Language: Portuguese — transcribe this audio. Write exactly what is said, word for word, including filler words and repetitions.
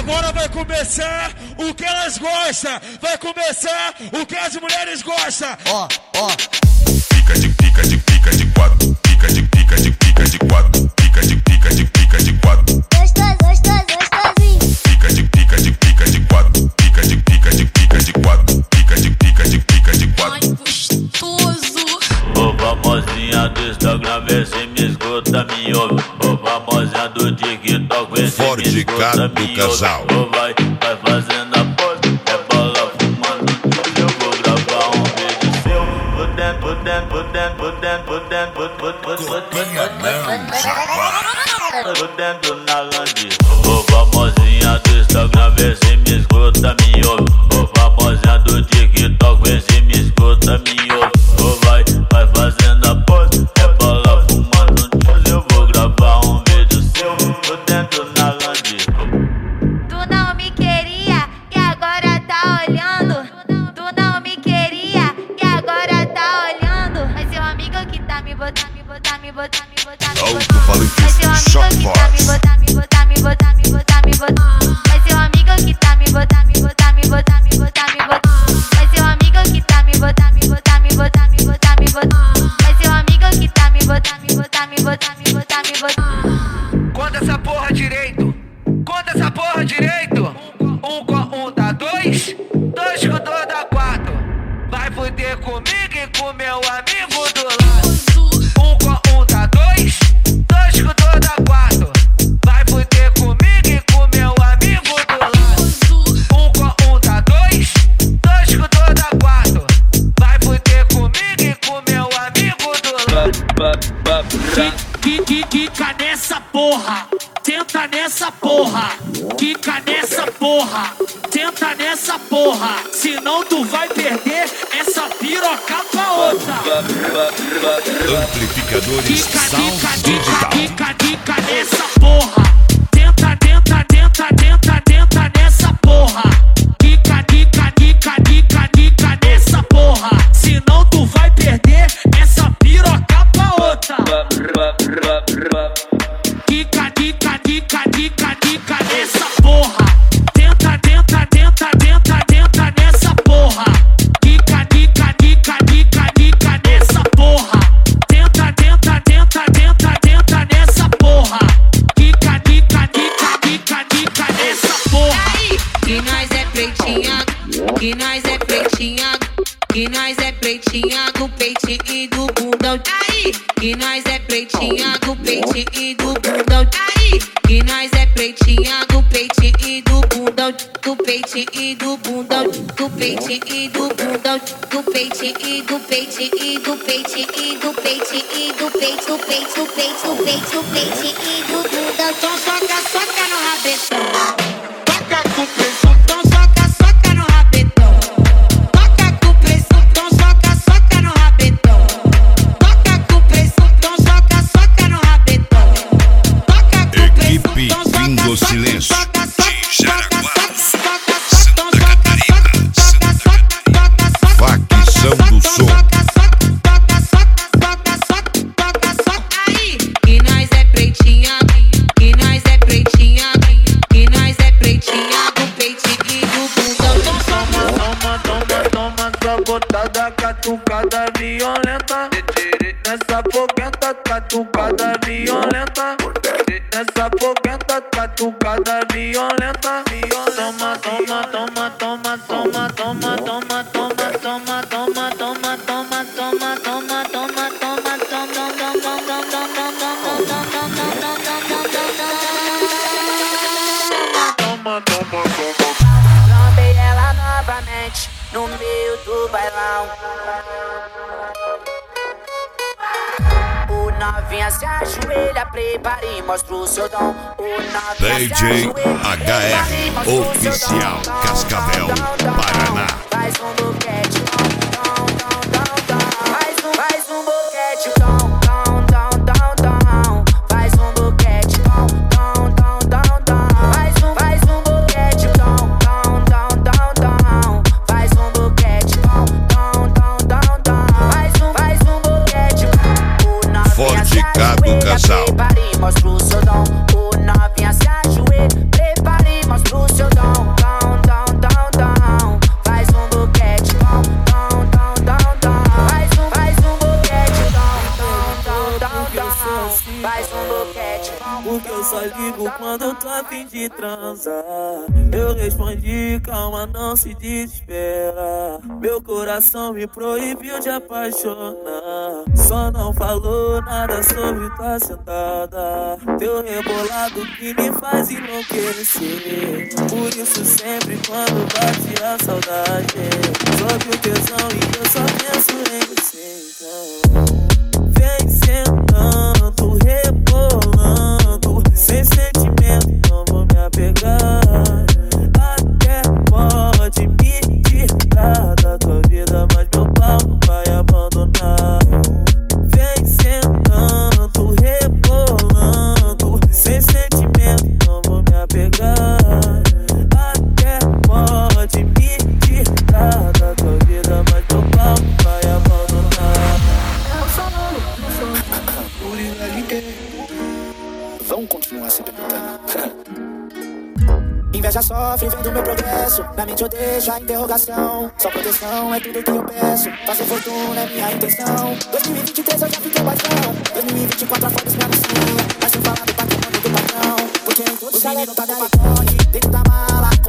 Agora vai começar o que elas gostam. Vai começar o que as mulheres gostam. Ó, ó. Pica de pica de pica de quatro. Pica de pica de pica de quatro. Pica de pica de pica de quatro. Gostoso, gostoso, gostosinho. Pica de pica de pica de quatro. Pica de pica de pica de quatro. Pica de pica de pica de quatro. Ai, gostoso. Ô famosinha do Instagram, vê se me escuta, me ouve. Ô famosinha do TikTok, vê se Ford Ford me escuta, do me casal. ouve. Ô vai, vai fazendo a pose, é bola fumando. Eu vou gravar um vídeo seu. Fudendo, fudendo, fudendo, fudendo, fudendo, fudendo, fudendo, fudendo na lande. Ô famosinha do Instagram, vê se me escuta, me ouve. Ô famosinha do TikTok, vê se me escuta, me ouve. Ô vai, vai fazendo a pose, é bola fumando. Eu vou gravar um vídeo seu, fudendo na lande. Tu não me queria e agora tá olhando. Tu não me queria e agora tá olhando. Mas seu amigo que tá me botando, me botar, me botar, me botar, me botar. Alto-falante, Mas seu amigo que tá me botar, me botar, me botar, me botar, me botar. Mas seu amigo que tá me botar, me botar, me botar, me botar, me botar. Mas seu amigo que tá me botar, me botar, me botar, me botar, me botar. Mas seu amigo que tá me botar, me botar, me botar, me botar, me botar. Conta essa porra direito. Conta essa porra direito. Um com um dá dois. Dois com dois dá quatro. Vai fuder comigo e com meu amigo do lado. Um com um dá dois. Dois com dois dá quatro. Vai fuder comigo e com meu amigo do lado. Um com um dá dois. Dois com dois dá quatro. Vai fuder comigo e com meu amigo do lado. Quica nessa porra. Tenta nessa porra. Quica nessa porra. Tenta nessa porra. Senão tu vai perder essa piroca pra outra. Amplificadores Quica, Sound quica, Digital. quica, quica nessa porra. Tenta, tenta, tenta, tenta, tenta nessa porra. Quica, quica, quica, quica, quica nessa porra. Senão tu vai perder essa piroca pra outra. Quica, quica, quica, quica, quica nessa porra. Tenta, tenta, tenta, tenta, tenta nessa porra. Quica, quica, quica, quica, quica nessa porra. Tenta, tenta, tenta, tenta, tenta nessa porra. Quica, quica, quica, quica, quica nessa porra. Que nós é pretinha, que nós é pretinha, que nós é pretinha do peitinho e do bundão. Aí, que nós é pretinha do peitinho e do bundão. Aí, que nós é pretinha do peitinho e do bundão, do peitinho e do bundão, do peitinho e do bundão, do peitinho e do peitinho e do peitinho e do peitinho e do peito, do peito, do peito, do peito, do peitinho e do bundão. Então soca, soca no rabetão. Toca com pressão, então soca, soca no rabetão. Toca com pressão, então soca, soca no rabetão. Toca com pressão, então soca, soca no rabetão. Toca com pressão, Equipe então soca, Fim do soca, Silêncio. soca, soca, Jaraguá, soca, soca, Santa então soca, Catarina, soca, Santa soca, soca, soca, Facção do Som. soca, soca, soca, soca, soca, soca, soca. Aí, que nós é pretinha, que nós é pretinha, que nós é pretinha do peitinho e do bundão. Toma, toma, toma, sua botada catucada violenta. Nessa foguenta catucada violenta. Nessa foguenta catucada violenta. Toma, toma, toma, toma, toma, toma, toma, toma, toma, toma, toma, toma, toma, toma, toma, toma, toma, toma. Trombei ela novamente no meio do bailão. O novinha se ajoelha, prepara e mostra o seu dom. O novinha D se J ajoelha, H prepara e R mostra o seu Oficial, dom. Cascavel, Dom, dom, dom, Paraná. faz um boquete, dom, dom, dom, dom. Faz um, faz um boquete, dom, dom, dom, dom, dom. Faz um boquete, dom, dom, dom, dom, dom. Faz um, faz um boquete, dom, dom, dom, dom, dom. Faz um boquete, dom, dom, dom, dom, dom. Faz um, faz um boquete. O novinha Ford se K do ajoelha, casal. prepara e mostra o seu dom. O novinha se ajoelha, prepara e mostra o seu de transar. Eu respondi, calma, não se desespera. Meu coração me proibiu de apaixonar. Só não falou nada sobre tua sentada. Teu rebolado que me faz enlouquecer. Por isso sempre quando bate a saudade, sobe o tesão e eu só penso em você. Então vem sentando, rebolando, sem sentimento não vou me apegar. Até pode me tirar da tua vida, mas meu pau não vai abandonar. Vem sentando, rebolando, sem sentimento não vou me apegar. Até pode me tirar da tua vida, mas meu pau não vai abandonar. Eu sou louco, por invalidez. Vão continuar se perguntando. Inveja sofre vendo meu progresso. Na mente eu deixo a interrogação. Só proteção é tudo que eu peço. Fazer fortuna é minha intenção. dois mil e vinte e três eu já fiquei patrão. dois mil e vinte e quatro a Forbes me anuncia. Mas sem falar do patrimônio do patrão. Porque em todos os meninos tá no pacote, dentro da mala.